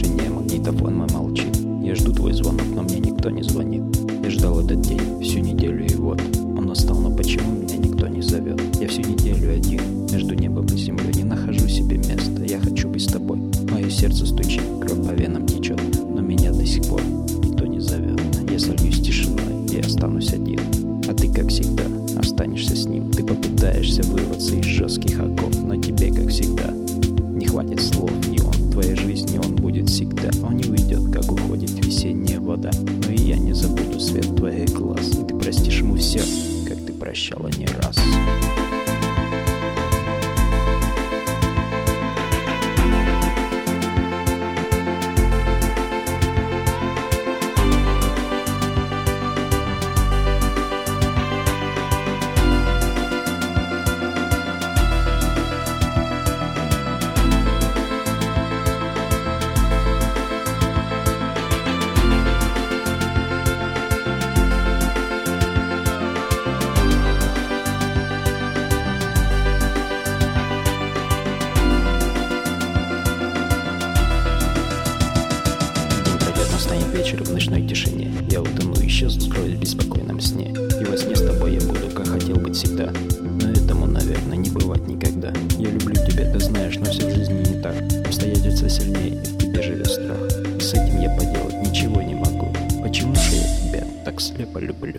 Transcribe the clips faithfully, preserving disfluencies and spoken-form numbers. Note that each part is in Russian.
тишине, магнитофон мой молчит. Я жду твой звонок, но мне никто не звонит. Я ждал этот день всю неделю, и вот он настал, но почему меня никто не зовет? Я всю неделю один, между небом и землей, не нахожу себе места. Я хочу быть с тобой. Мое сердце стучит, кровь по венам течет, но меня до сих пор никто не зовет. Я сольюсь тишиной и останусь один, а ты, как всегда, останешься с ним. Ты попытаешься вырваться из жестких оков, но тебе, как всегда, не хватит слов. И он в твоей жизни, он будет всегда. Он не уйдет, как уходит весенняя вода. Но и я не забуду свет твоих глаз, и ты простишь ему все, как ты прощала не раз. Настанет вечер в ночной тишине. Я утону, исчезну, скроюсь в беспокойном сне. И во сне с тобой я буду, как хотел быть всегда. Но этому, наверное, не бывать никогда. Я люблю тебя, ты знаешь, но все в жизни не так. Обстоятельства сильнее, и в тебе живет страх. И с этим я поделать ничего не могу. Почему же я тебя так слепо люблю?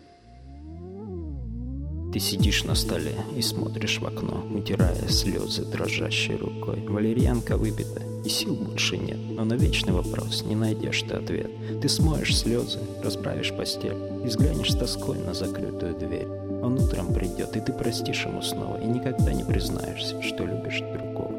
Ты сидишь на столе и смотришь в окно, утирая слезы дрожащей рукой. Валерьянка выпита, и сил больше нет, но на вечный вопрос не найдешь ты ответ. Ты смоешь слезы, расправишь постель и взглянешь с тоской на закрытую дверь. Он утром придет, и ты простишь ему снова, и никогда не признаешься, что любишь другого.